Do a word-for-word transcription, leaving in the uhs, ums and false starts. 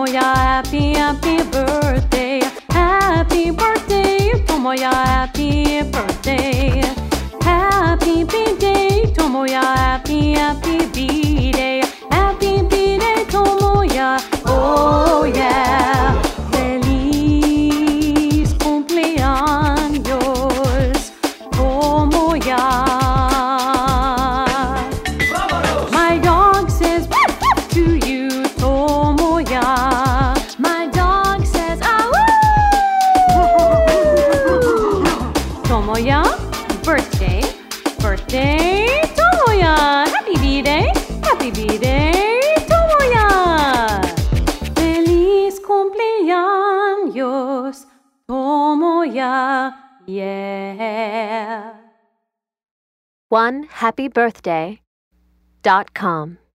Tomoya, happy, happy birthday. Happy birthday, Tomoya, happy birthday. Happy B-Day, Tomoya, happy, happy B-Day. Happy B-Day, Tomoya, oh yeah. Feliz cumpleaños, Tomoya. My dog says to you, Tomoya. My dog says, ah Tomoya, birthday, birthday, Tomoya. Happy B-Day, happy B-Day, Tomoya. Feliz cumpleaños, Tomoya, yeah. one happy birthday dot com